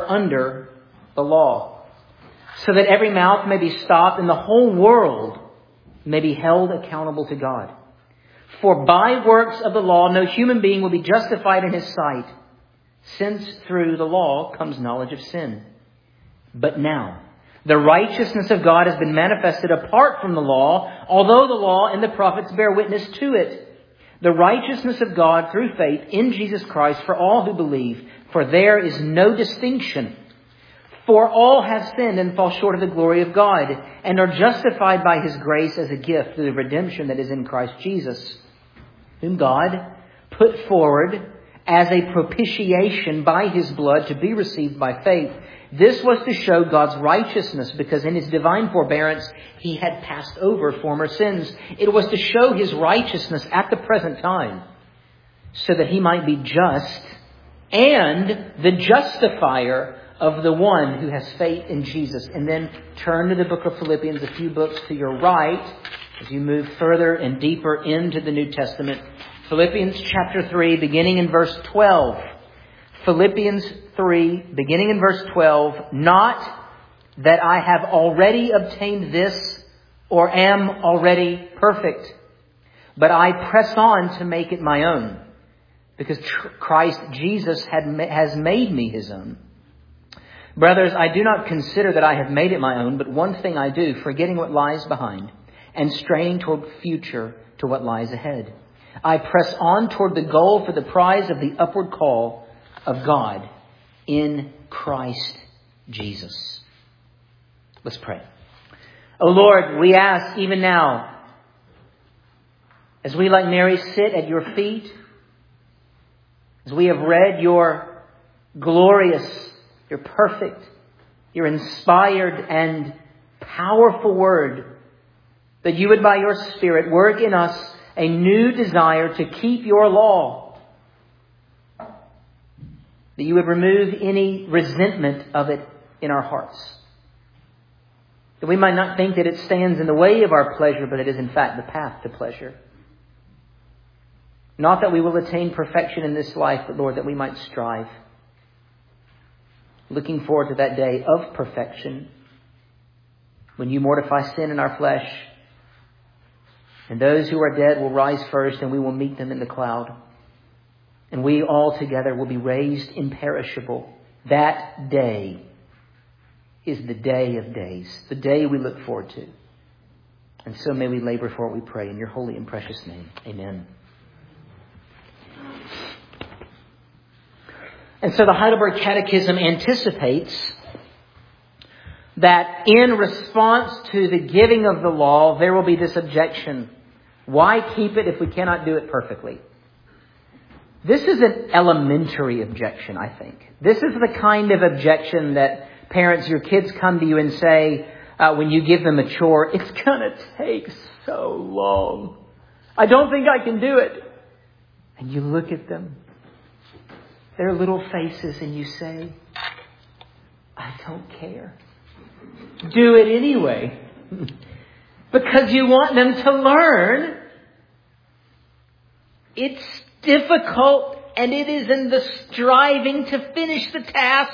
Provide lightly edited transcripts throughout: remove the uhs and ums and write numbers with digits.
under the law, so that every mouth may be stopped and the whole world may be held accountable to God. For by works of the law, no human being will be justified in his sight, since through the law comes knowledge of sin. But now, the righteousness of God has been manifested apart from the law, although the law and the prophets bear witness to it. The righteousness of God through faith in Jesus Christ for all who believe, for there is no distinction. For all have sinned and fall short of the glory of God, and are justified by His grace as a gift through the redemption that is in Christ Jesus, whom God put forward as a propitiation by His blood to be received by faith. This was to show God's righteousness, because in His divine forbearance He had passed over former sins. It was to show His righteousness at the present time, so that He might be just and the justifier of the one who has faith in Jesus. And then turn to the book of Philippians, a few books to your right, as you move further and deeper into the New Testament. Philippians chapter 3, beginning in verse 12. Philippians 3, beginning in verse 12. Not that I have already obtained this or am already perfect, but I press on to make it my own, because Christ Jesus has made me His own. Brothers, I do not consider that I have made it my own, but one thing I do, forgetting what lies behind and straining toward the future to what lies ahead. I press on toward the goal for the prize of the upward call of God in Christ Jesus. Let's pray. O Lord, we ask even now, as we like Mary sit at your feet, as we have read your glorious, your perfect, your inspired and powerful word, that you would by your Spirit work in us a new desire to keep your law, that you would remove any resentment of it in our hearts, that we might not think that it stands in the way of our pleasure, but it is in fact the path to pleasure. Not that we will attain perfection in this life, but Lord, that we might strive, looking forward to that day of perfection, when you mortify sin in our flesh, and those who are dead will rise first, and we will meet them in the cloud. And we all together will be raised imperishable. That day is the day of days, the day we look forward to. And so may we labor for it, we pray, in your holy and precious name. Amen. And so the Heidelberg Catechism anticipates that in response to the giving of the law, there will be this objection. Why keep it if we cannot do it perfectly? This is an elementary objection, I think. This is the kind of objection that parents, your kids come to you and say, when you give them a chore, it's going to take so long. I don't think I can do it. And you look at them, their little faces, and you say, I don't care. Do it anyway. Because you want them to learn. It's difficult, and it is in the striving to finish the task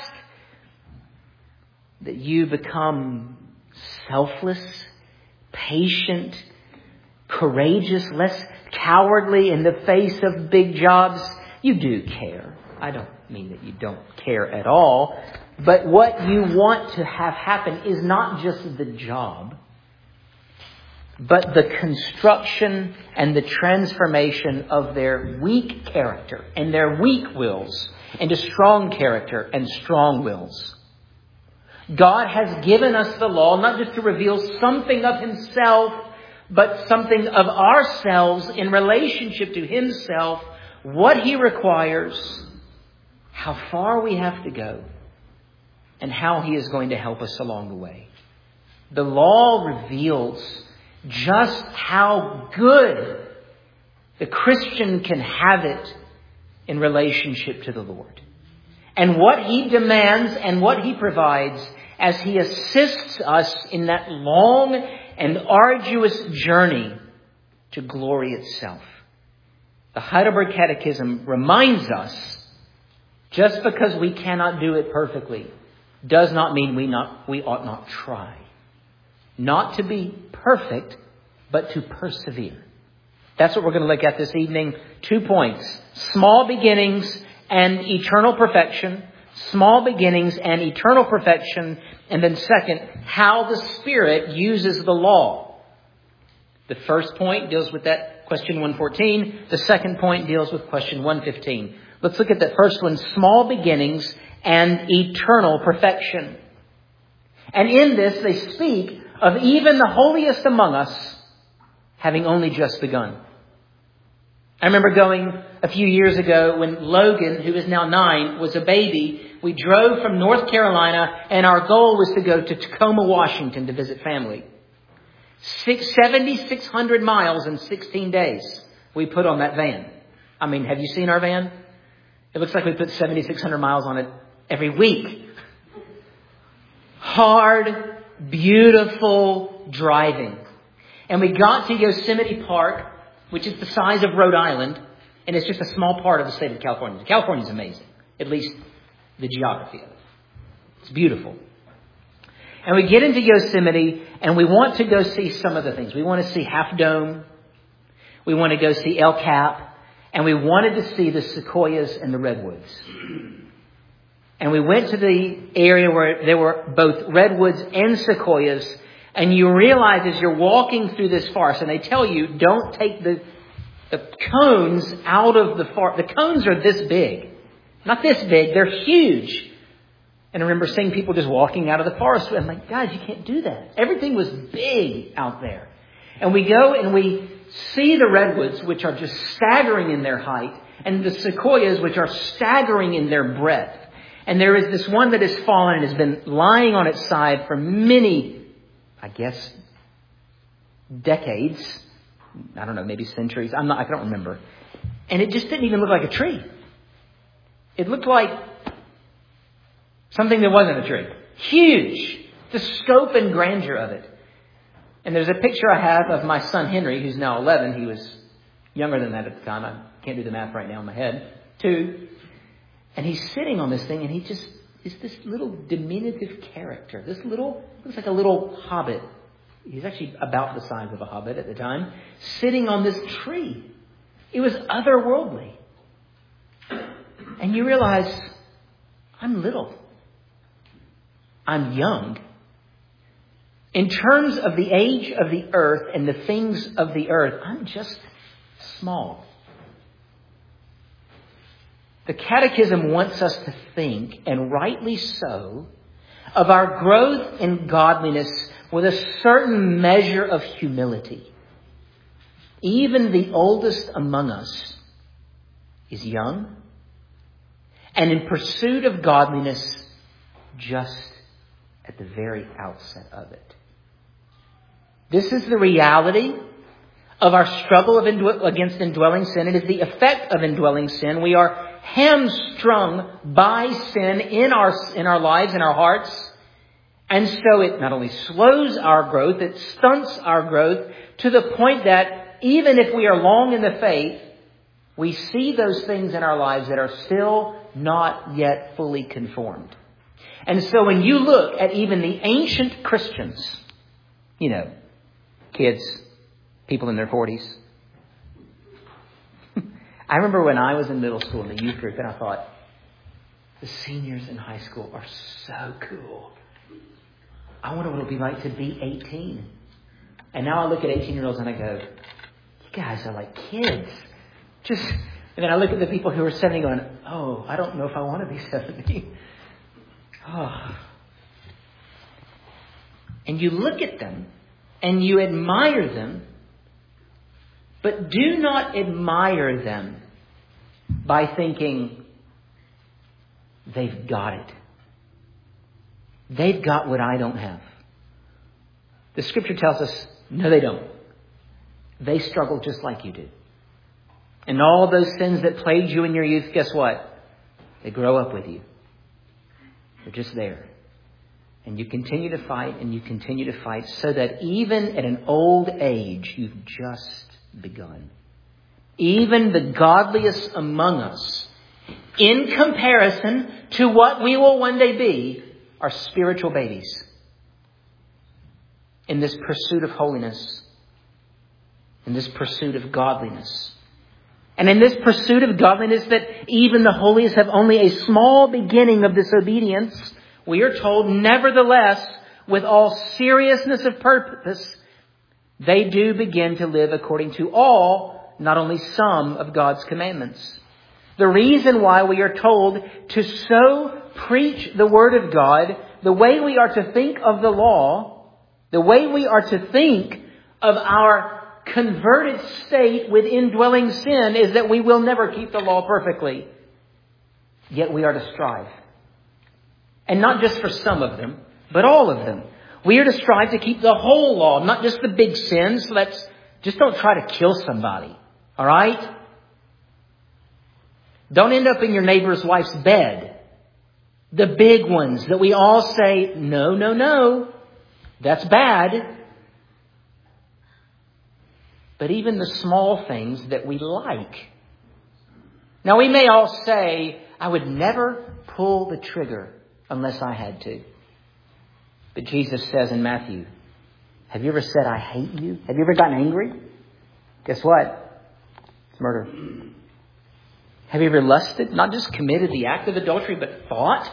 that you become selfless, patient, courageous, less cowardly in the face of big jobs. You do care. I don't mean that you don't care at all. But what you want to have happen is not just the job, but the construction and the transformation of their weak character and their weak wills into strong character and strong wills. God has given us the law not just to reveal something of Himself, but something of ourselves in relationship to Himself, what He requires, how far we have to go, and how He is going to help us along the way. The law reveals just how good the Christian can have it in relationship to the Lord, and what He demands and what He provides as He assists us in that long and arduous journey to glory itself. The Heidelberg Catechism reminds us, just because we cannot do it perfectly, does not mean we ought not try. Not to be perfect, but to persevere. That's what we're going to look at this evening. 2 points. Small beginnings and eternal perfection. Small beginnings and eternal perfection. And then second, how the Spirit uses the law. The first point deals with that, question 114. The second point deals with question 115. Let's look at the first one, small beginnings and eternal perfection. And in this, they speak of even the holiest among us having only just begun. I remember going a few years ago when Logan, who is now 9, was a baby. We drove from North Carolina, and our goal was to go to Tacoma, Washington to visit family. 7,600 miles in 16 days we put on that van. I mean, have you seen our van? It looks like we put 7,600 miles on it every week. Hard, beautiful driving. And we got to Yosemite Park, which is the size of Rhode Island, and it's just a small part of the state of California. California is amazing, at least the geography of it. It's beautiful. And we get into Yosemite, and we want to go see some of the things. We want to see Half Dome. We want to go see El Cap. And we wanted to see the sequoias and the redwoods. And we went to the area where there were both redwoods and sequoias. And you realize as you're walking through this forest, and they tell you, don't take the cones out of the forest. The cones are this big. Not this big. They're huge. And I remember seeing people just walking out of the forest. I'm like, guys, you can't do that. Everything was big out there. And we go and we see the redwoods, which are just staggering in their height, and the sequoias, which are staggering in their breadth. And there is this one that has fallen and has been lying on its side for many, I guess, decades. I don't know, maybe centuries. I don't remember. And it just didn't even look like a tree. It looked like something that wasn't a tree. Huge. The scope and grandeur of it. And there's a picture I have of my son Henry, who's now 11. He was younger than that at the time. I can't do the math right now in my head. 2. And he's sitting on this thing, and he just is this little diminutive character. This little, looks like a little hobbit. He's actually about the size of a hobbit at the time, sitting on this tree. It was otherworldly. And you realize, I'm little. I'm young. In terms of the age of the earth and the things of the earth, I'm just small. The Catechism wants us to think, and rightly so, of our growth in godliness with a certain measure of humility. Even the oldest among us is young and in pursuit of godliness just at the very outset of it. This is the reality of our struggle against indwelling sin. It is the effect of indwelling sin. We are hamstrung by sin in our lives, in our hearts. And so it not only slows our growth, it stunts our growth to the point that even if we are long in the faith, we see those things in our lives that are still not yet fully conformed. And so when you look at even the ancient Christians, kids, people in their 40s. I remember when I was in middle school in the youth group, and I thought, the seniors in high school are so cool. I wonder what it'll be like to be 18. And now I look at 18-year-olds and I go, you guys are like kids. And then I look at the people who are 70 going, oh, I don't know if I want to be 70. Oh. And you look at them and you admire them, but do not admire them by thinking they've got it. They've got what I don't have. The Scripture tells us, no, they don't. They struggle just like you do. And all those sins that plagued you in your youth, guess what? They grow up with you. They're just there. And you continue to fight and you continue to fight so that even at an old age, you've just begun. Even the godliest among us, in comparison to what we will one day be, are spiritual babies in this pursuit of holiness, in this pursuit of godliness. And in this pursuit of godliness that even the holiest have only a small beginning of disobedience, we are told, nevertheless, with all seriousness of purpose, they do begin to live according to all, not only some, of God's commandments. The reason why we are told to so preach the Word of God, the way we are to think of the law, the way we are to think of our converted state with indwelling sin, is that we will never keep the law perfectly. Yet we are to strive. And not just for some of them, but all of them. We are to strive to keep the whole law, not just the big sins. Just don't try to kill somebody. All right? Don't end up in your neighbor's wife's bed. The big ones that we all say, no, no, no. That's bad. But even the small things that we like. Now we may all say, I would never pull the trigger unless I had to. But Jesus says in Matthew, have you ever said, I hate you? Have you ever gotten angry? Guess what? It's murder. Have you ever lusted? Not just committed the act of adultery, but thought?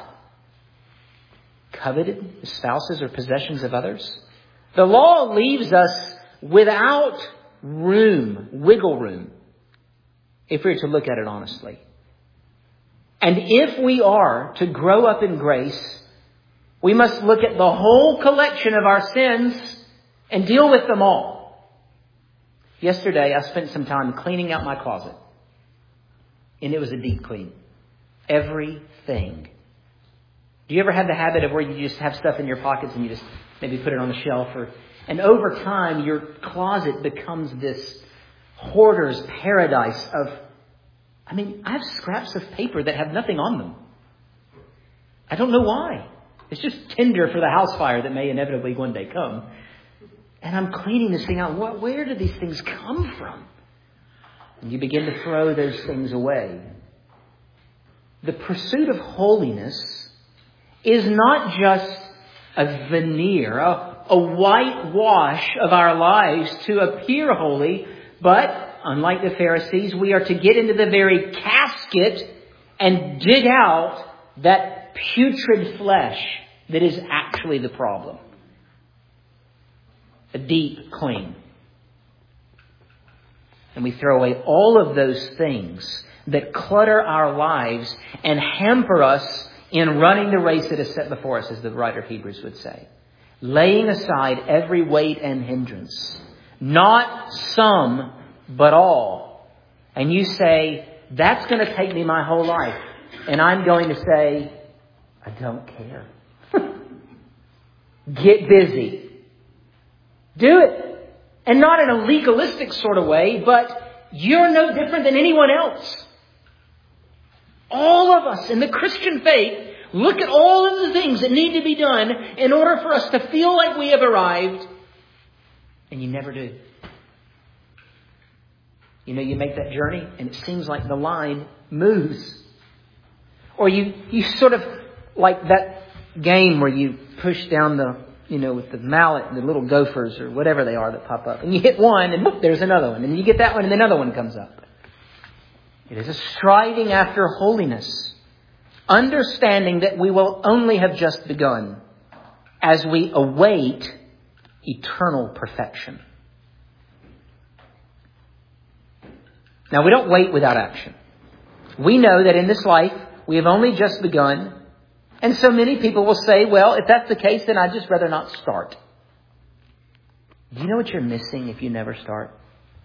Coveted the spouses or possessions of others? The law leaves us without wiggle room, if we're to look at it honestly. And if we are to grow up in grace, we must look at the whole collection of our sins and deal with them all. Yesterday, I spent some time cleaning out my closet. And it was a deep clean. Everything. Do you ever have the habit of where you just have stuff in your pockets and you just maybe put it on the shelf? And over time, your closet becomes this hoarder's paradise of... I have scraps of paper that have nothing on them. I don't know why. It's just tinder for the house fire that may inevitably one day come. And I'm cleaning this thing out. Where do these things come from? And you begin to throw those things away. The pursuit of holiness is not just a veneer, a whitewash of our lives to appear holy, but unlike the Pharisees, we are to get into the very casket and dig out that putrid flesh that is actually the problem. A deep clean. And we throw away all of those things that clutter our lives and hamper us in running the race that is set before us, as the writer of Hebrews would say. Laying aside every weight and hindrance. Not some, but all. And you say, that's going to take me my whole life. And I'm going to say, I don't care. Get busy. Do it. And not in a legalistic sort of way, but you're no different than anyone else. All of us in the Christian faith look at all of the things that need to be done in order for us to feel like we have arrived. And you never do. You make that journey and it seems like the line moves. Or you sort of like that game where you push down with the mallet and the little gophers or whatever they are that pop up. And you hit one and whoop, there's another one. And you get that one and another one comes up. It is a striving after holiness. Understanding that we will only have just begun as we await eternal perfection. Now, we don't wait without action. We know that in this life, we have only just begun. And so many people will say, well, if that's the case, then I'd just rather not start. Do you know what you're missing if you never start?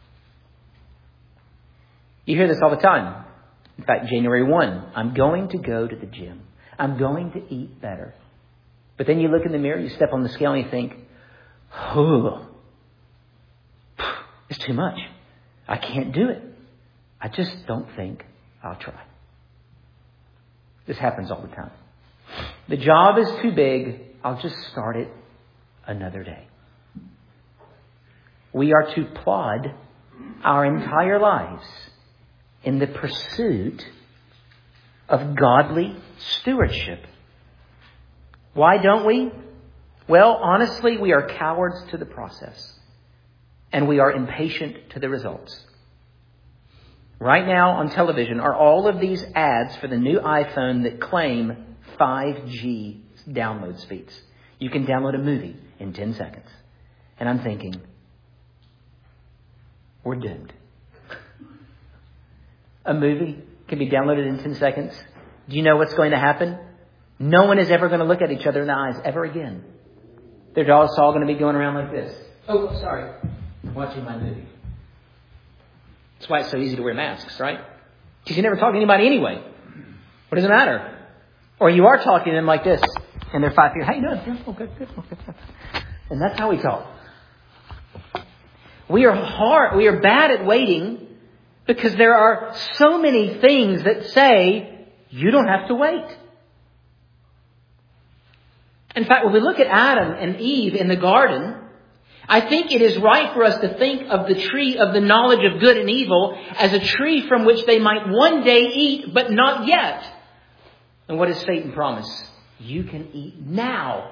You hear this all the time. In fact, January 1, I'm going to go to the gym. I'm going to eat better. But then you look in the mirror, you step on the scale and you think, oh, it's too much. I can't do it. I just don't think I'll try. This happens all the time. The job is too big. I'll just start it another day. We are to plod our entire lives in the pursuit of godly stewardship. Why don't we? Well, honestly, we are cowards to the process. And we are impatient to the results. Right now on television are all of these ads for the new iPhone that claim 5G download speeds. You can download a movie in 10 seconds. And I'm thinking, we're doomed. A movie can be downloaded in 10 seconds. Do you know what's going to happen? No one is ever going to look at each other in the eyes ever again. They're all going to be going around like this. Oh, sorry. I'm watching my movie. That's why it's so easy to wear masks, right? Because you never talk to anybody anyway. What does it matter? Or you are talking to them like this, and they're 5 feet. How you doing? Yeah, oh, good. And that's how we talk. We are bad at waiting because there are so many things that say you don't have to wait. In fact, when we look at Adam and Eve in the garden, I think it is right for us to think of the tree of the knowledge of good and evil as a tree from which they might one day eat, but not yet. And what does Satan promise? You can eat now.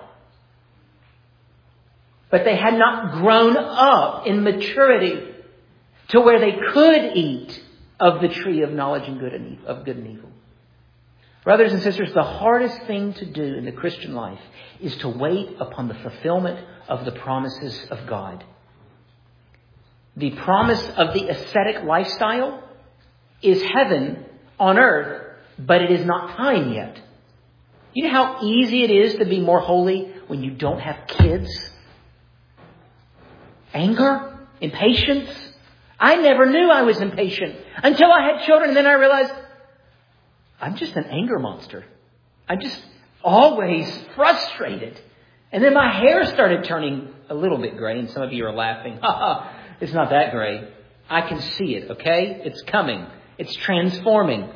But they had not grown up in maturity to where they could eat of the tree of knowledge and good and evil. Brothers and sisters, the hardest thing to do in the Christian life is to wait upon the fulfillment of the promises of God. The promise of the ascetic lifestyle is heaven on earth, but it is not time yet. You know how easy it is to be more holy when you don't have kids? Anger? Impatience? I never knew I was impatient until I had children, and then I realized I'm just an anger monster. I'm just always frustrated. And then my hair started turning a little bit gray, and some of you are laughing. It's not that gray. I can see it, okay? It's coming. It's transforming.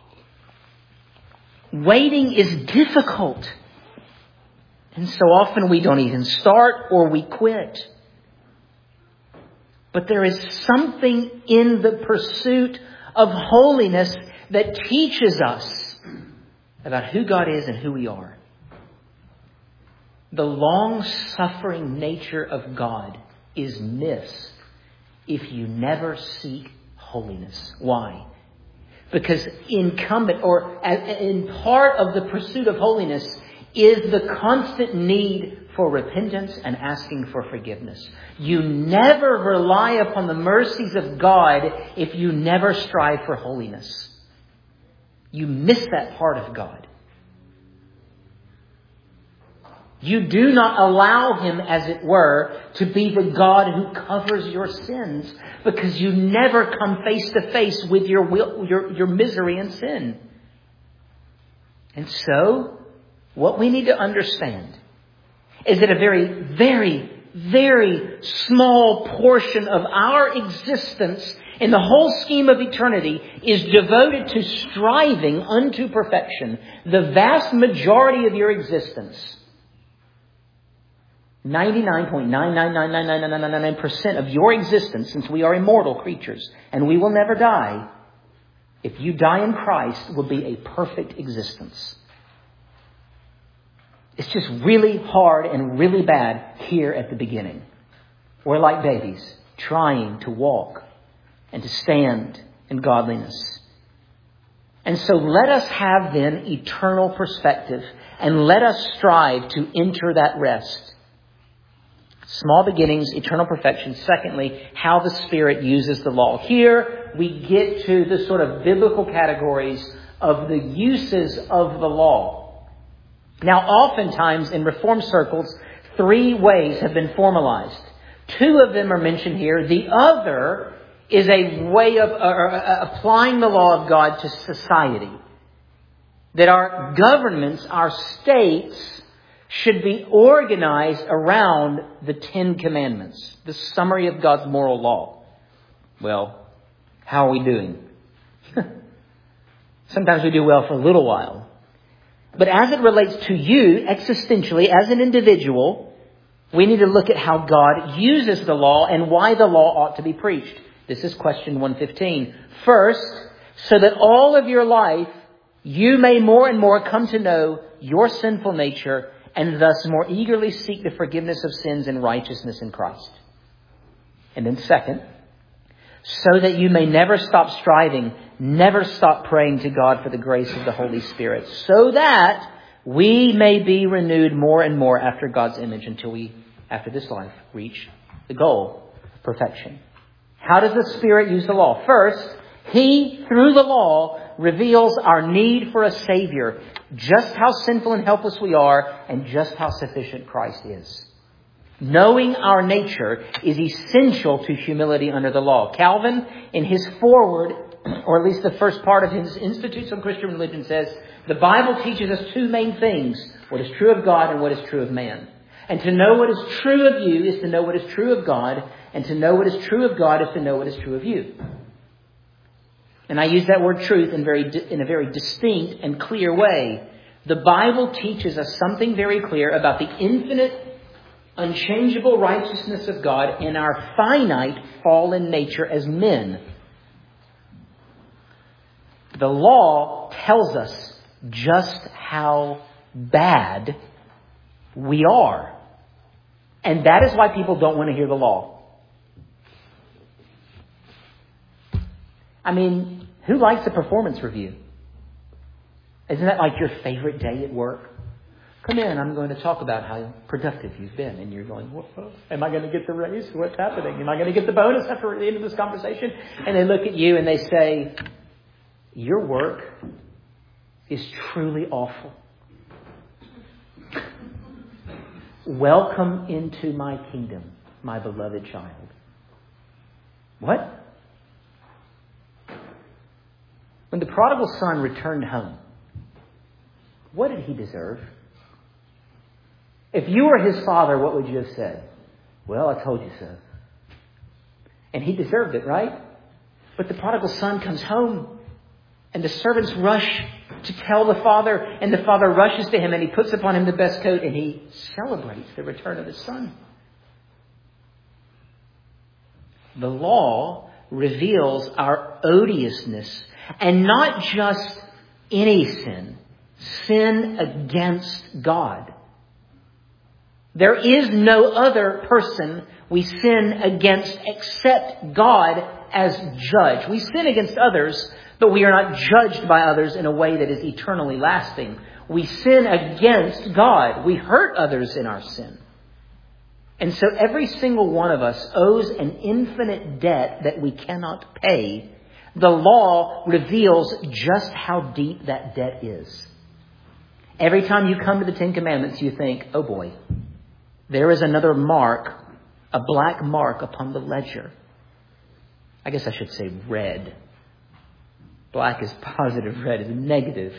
Waiting is difficult. And so often we don't even start or we quit. But there is something in the pursuit of holiness that teaches us about who God is and who we are. The long-suffering nature of God is missed if you never seek holiness. Why? Because in part of the pursuit of holiness is the constant need for repentance and asking for forgiveness. You never rely upon the mercies of God if you never strive for holiness. You miss that part of God. You do not allow Him, as it were, to be the God who covers your sins, because you never come face to face with your misery and sin. And so, what we need to understand is that a very, very, very small portion of our existence in the whole scheme of eternity is devoted to striving unto perfection. The vast majority of your existence, 99.9999999% of your existence, since we are immortal creatures and we will never die, if you die in Christ, will be a perfect existence. It's just really hard and really bad here at the beginning. We're like babies trying to walk and to stand in godliness. And so let us have then eternal perspective and let us strive to enter that rest. Small beginnings, eternal perfection. Secondly, how the Spirit uses the law. Here we get to the sort of biblical categories of the uses of the law. Now, oftentimes in Reformed circles, 3 ways have been formalized. 2 of them are mentioned here. The other is a way of applying the law of God to society. That our governments, our states, should be organized around the 10 Commandments, the summary of God's moral law. Well, how are we doing? Sometimes we do well for a little while. But as it relates to you, existentially, as an individual, we need to look at how God uses the law and why the law ought to be preached. This is question 115. First, so that all of your life you may more and more come to know your sinful nature and thus more eagerly seek the forgiveness of sins and righteousness in Christ. And then second, so that you may never stop striving, never stop praying to God for the grace of the Holy Spirit, so that we may be renewed more and more after God's image until we, after this life, reach the goal, perfection. How does the Spirit use the law? First, He, through the law, reveals our need for a Savior, just how sinful and helpless we are, and just how sufficient Christ is. Knowing our nature is essential to humility under the law. Calvin, in his foreword, or at least the first part of his Institutes on Christian Religion, says, the Bible teaches us two main things, what is true of God and what is true of man. And to know what is true of you is to know what is true of God, and to know what is true of God is to know what is true of you. And I use that word truth in a very distinct and clear way. The Bible teaches us something very clear about the infinite, unchangeable righteousness of God and our finite, fallen nature as men. The law tells us just how bad we are. And that is why people don't want to hear the law. I mean, who likes a performance review? Isn't that like your favorite day at work? Come in, I'm going to talk about how productive you've been. And you're going, whoa, am I going to get the raise? What's happening? Am I going to get the bonus after the end of this conversation? And they look at you and they say, your work is truly awful. Welcome into my kingdom, my beloved child. What? When the prodigal son returned home, what did he deserve? If you were his father, what would you have said? Well, I told you so. And he deserved it, right? But the prodigal son comes home and the servants rush to tell the father, and the father rushes to him and he puts upon him the best coat and he celebrates the return of his son. The law reveals our odiousness, and not just any sin, sin against God. There is no other person we sin against except God as judge. We sin against others, but we are not judged by others in a way that is eternally lasting. We sin against God. We hurt others in our sin. And so every single one of us owes an infinite debt that we cannot pay. The law reveals just how deep that debt is. Every time you come to the Ten Commandments, you think, oh boy, there is another mark, a black mark upon the ledger. I guess I should say red. Black is positive, red is negative.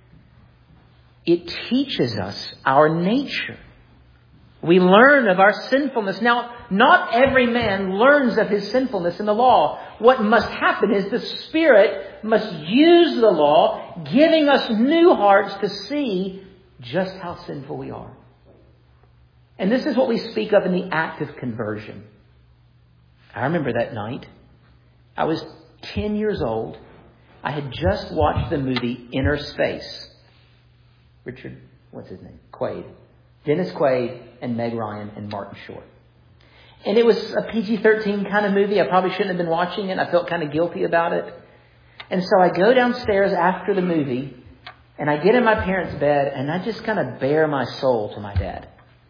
It teaches us our nature. We learn of our sinfulness. Now, not every man learns of his sinfulness in the law. What must happen is the Spirit must use the law, giving us new hearts to see just how sinful we are. And this is what we speak of in the act of conversion. I remember that night. I was 10 years old. I had just watched the movie Inner Space. Richard, what's his name? Quaid. Dennis Quaid and Meg Ryan and Martin Short. And it was a PG-13 kind of movie. I probably shouldn't have been watching it. I felt kind of guilty about it. And so I go downstairs after the movie and I get in my parents' bed and I just kind of bare my soul to my dad.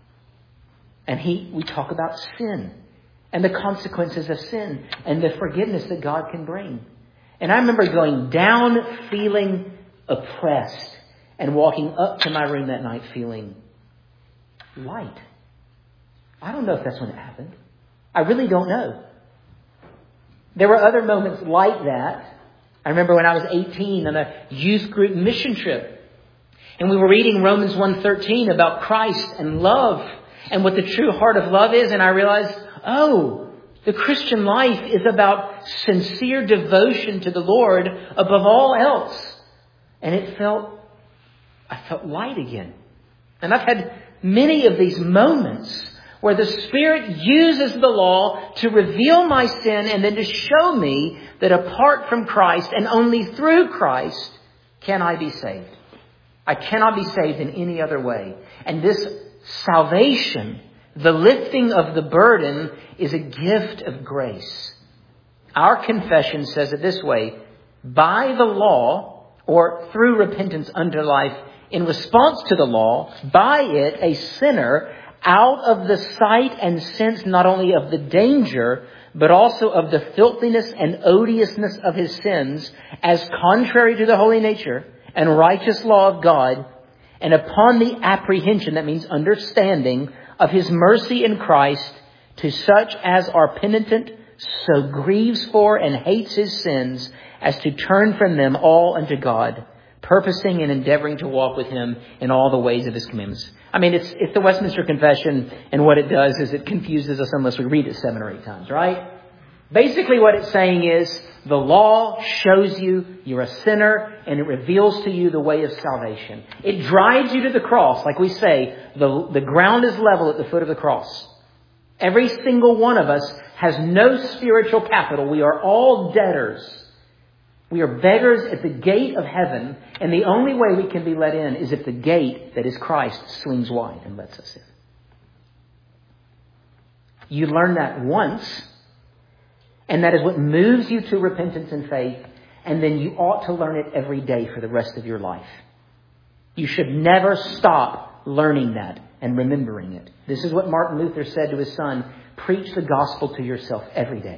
And we talk about sin and the consequences of sin and the forgiveness that God can bring. And I remember going down feeling oppressed and walking up to my room that night feeling light. I don't know if that's when it happened. I really don't know. There were other moments like that. I remember when I was 18 on a youth group mission trip. And we were reading Romans 1:13 about Christ and love and what the true heart of love is. And I realized, oh, the Christian life is about sincere devotion to the Lord above all else. And I felt light again. And I've had many of these moments where the Spirit uses the law to reveal my sin and then to show me that apart from Christ and only through Christ can I be saved. I cannot be saved in any other way. And this salvation, the lifting of the burden, is a gift of grace. Our confession says it this way: by the law, or through repentance unto life in response to the law, by it a sinner, out of the sight and sense not only of the danger, but also of the filthiness and odiousness of his sins, as contrary to the holy nature and righteous law of God, and upon the apprehension, that means understanding, of his mercy in Christ, to such as are penitent, so grieves for and hates his sins, as to turn from them all unto God, purposing and endeavoring to walk with him in all the ways of his commandments. I mean, it's the Westminster Confession, and what it does is it confuses us unless we read it 7 or 8 times, right? Basically what it's saying is the law shows you you're a sinner, and it reveals to you the way of salvation. It drives you to the cross. Like we say, the ground is level at the foot of the cross. Every single one of us has no spiritual capital. We are all debtors. We are beggars at the gate of heaven, and the only way we can be let in is if the gate, that is Christ, swings wide and lets us in. You learn that once, and that is what moves you to repentance and faith, and then you ought to learn it every day for the rest of your life. You should never stop learning that and remembering it. This is what Martin Luther said to his son: preach the gospel to yourself every day.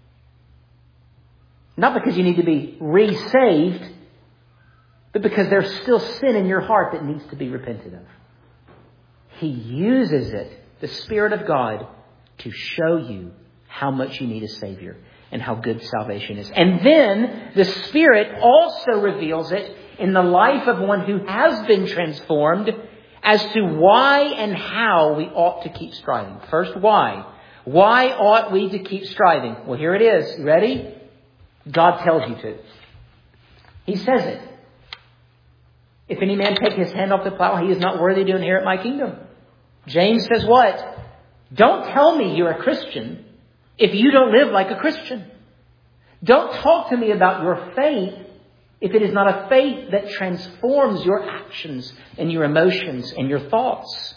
Not because you need to be re-saved, but because there's still sin in your heart that needs to be repented of. He uses it, the Spirit of God, to show you how much you need a Savior and how good salvation is. And then the Spirit also reveals it in the life of one who has been transformed as to why and how we ought to keep striving. First, why? Why ought we to keep striving? Well, here it is. You ready? God tells you to. He says it. If any man take his hand off the plow, he is not worthy to inherit my kingdom. James says what? Don't tell me you're a Christian if you don't live like a Christian. Don't talk to me about your faith if it is not a faith that transforms your actions and your emotions and your thoughts.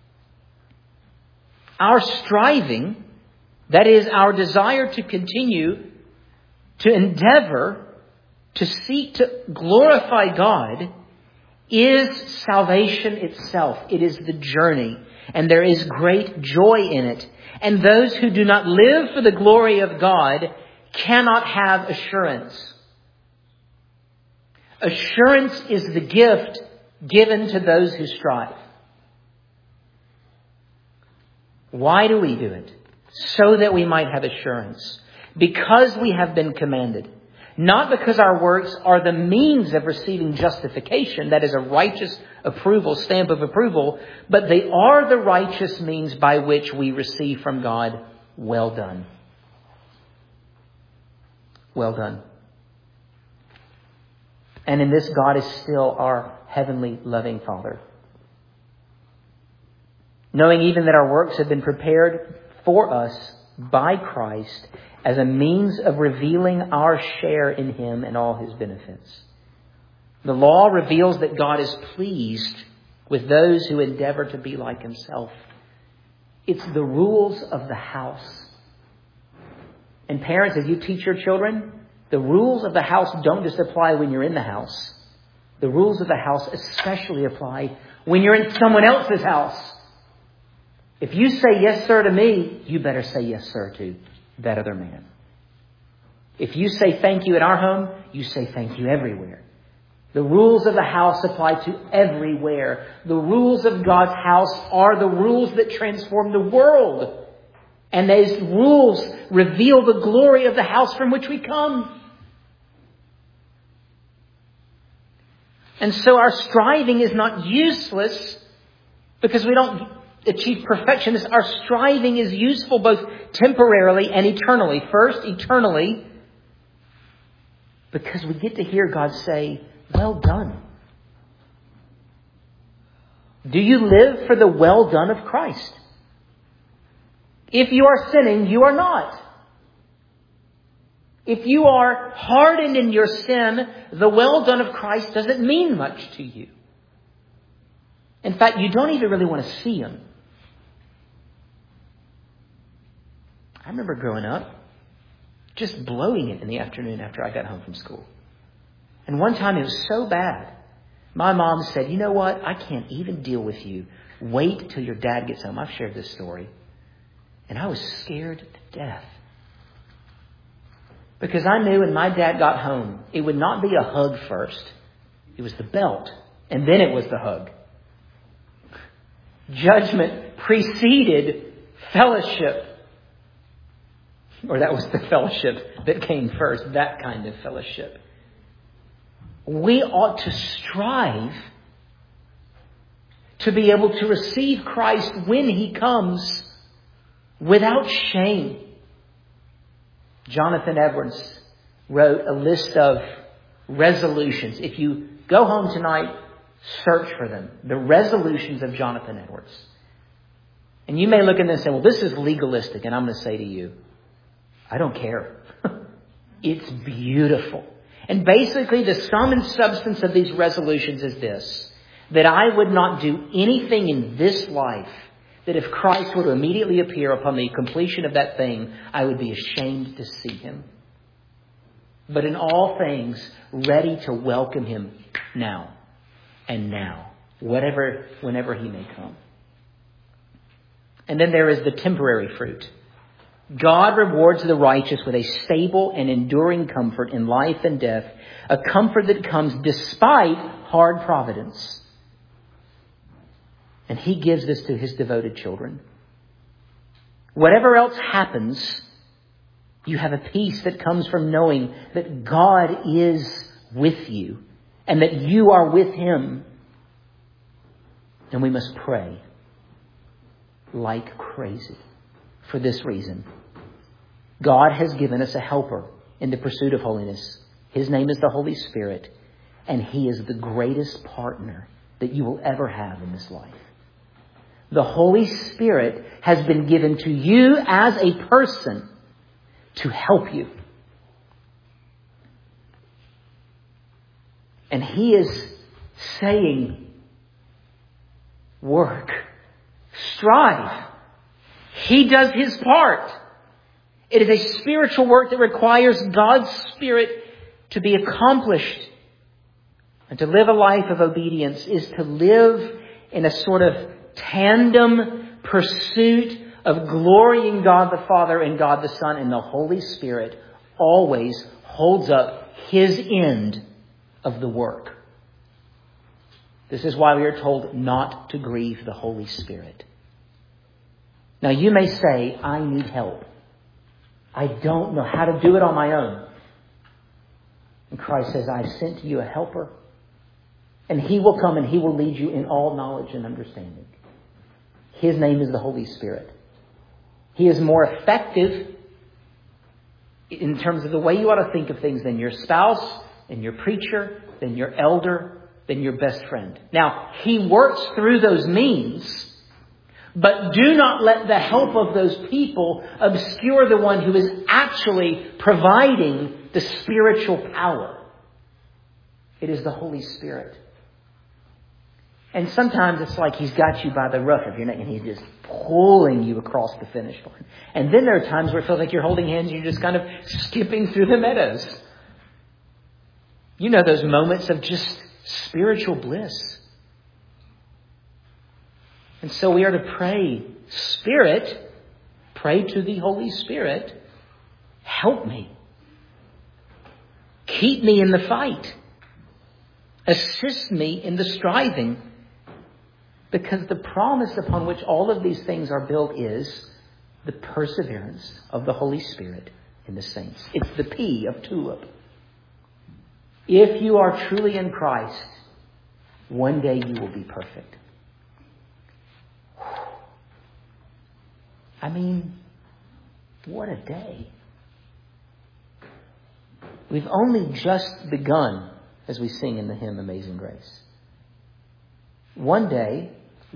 Our striving, that is our desire to continue to endeavor to seek to glorify God, is salvation itself. It is the journey, and there is great joy in it. And those who do not live for the glory of God cannot have assurance. Assurance is the gift given to those who strive. Why do we do it? So that we might have assurance. Because we have been commanded. Not because our works are the means of receiving justification, that is a righteous approval, stamp of approval, but they are the righteous means by which we receive from God, well done. Well done. And in this, God is still our heavenly loving Father. Knowing even that our works have been prepared for us by Christ as a means of revealing our share in Him and all His benefits. The law reveals that God is pleased with those who endeavor to be like Himself. It's the rules of the house. And parents, as you teach your children, the rules of the house don't just apply when you're in the house. The rules of the house especially apply when you're in someone else's house. If you say yes, sir, to me, you better say yes, sir, to that other man. If you say thank you at our home, you say thank you everywhere. The rules of the house apply to everywhere. The rules of God's house are the rules that transform the world. And those rules reveal the glory of the house from which we come. And so our striving is not useless because we don't achieve perfection. Our striving is useful both temporarily and eternally. First, eternally, because we get to hear God say, well done. Do you live for the well done of Christ? If you are sinning, you are not. If you are hardened in your sin, the well done of Christ doesn't mean much to you. In fact, you don't even really want to see them. I remember growing up, just blowing it in the afternoon after I got home from school. And one time it was so bad, my mom said, you know what? I can't even deal with you. Wait till your dad gets home. I've shared this story. And I was scared to death. Because I knew when my dad got home, it would not be a hug first. It was the belt. And then it was the hug. Judgment preceded fellowship. Or that was the fellowship that came first. That kind of fellowship. We ought to strive to be able to receive Christ when He comes without shame. Jonathan Edwards wrote a list of resolutions. If you go home tonight, search for them. The resolutions of Jonathan Edwards. And you may look at this and say, well, this is legalistic. And I'm going to say to you, I don't care. It's beautiful. And basically the sum and substance of these resolutions is this, that I would not do anything in this life that if Christ were to immediately appear upon the completion of that thing, I would be ashamed to see Him. But in all things, ready to welcome Him now and now, whenever He may come. And then there is the temporary fruit. God rewards the righteous with a stable and enduring comfort in life and death, a comfort that comes despite hard providence. And He gives this to His devoted children. Whatever else happens, you have a peace that comes from knowing that God is with you and that you are with Him. And we must pray like crazy for this reason. God has given us a helper in the pursuit of holiness. His name is the Holy Spirit, and He is the greatest partner that you will ever have in this life. The Holy Spirit has been given to you as a person to help you. And He is saying, work, strive. He does His part. It is a spiritual work that requires God's Spirit to be accomplished. And to live a life of obedience is to live in a sort of tandem pursuit of glorying God the Father and God the Son, and the Holy Spirit always holds up His end of the work. This is why we are told not to grieve the Holy Spirit. Now you may say, I need help. I don't know how to do it on my own. And Christ says, I sent to you a helper. And He will come and He will lead you in all knowledge and understanding. His name is the Holy Spirit. He is more effective in terms of the way you ought to think of things than your spouse, than your preacher, than your elder, than your best friend. Now, He works through those means. But do not let the help of those people obscure the one who is actually providing the spiritual power. It is the Holy Spirit. And sometimes it's like He's got you by the ruff of your neck and He's just pulling you across the finish line. And then there are times where it feels like you're holding hands and you're just kind of skipping through the meadows. You know those moments of just spiritual bliss. And so we are to pray, Spirit, pray to the Holy Spirit, help me. Keep me in the fight. Assist me in the striving. Because the promise upon which all of these things are built is the perseverance of the Holy Spirit in the saints. It's the P of tulip. If you are truly in Christ, one day you will be perfect. I mean, what a day. We've only just begun, as we sing in the hymn Amazing Grace. One day, it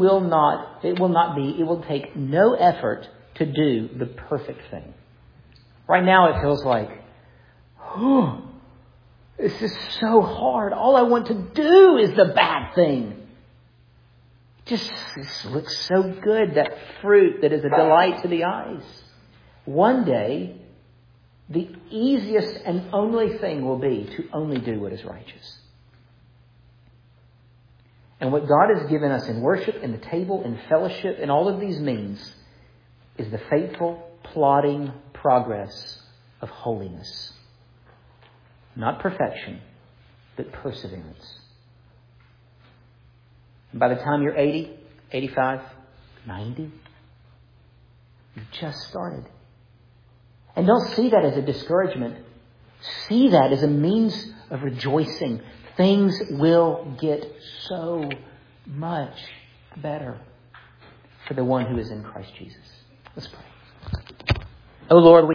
will take no effort to do the perfect thing. Right now it feels like, this is so hard. All I want to do is the bad thing. This looks so good, that fruit that is a delight to the eyes. One day, the easiest and only thing will be to only do what is righteous. And what God has given us in worship, in the table, in fellowship, in all of these means, is the faithful, plodding progress of holiness. Not perfection, but perseverance. And by the time you're 80, 85, 90, you've just started. And don't see that as a discouragement. See that as a means of rejoicing. Things will get so much better for the one who is in Christ Jesus. Let's pray. Oh Lord, we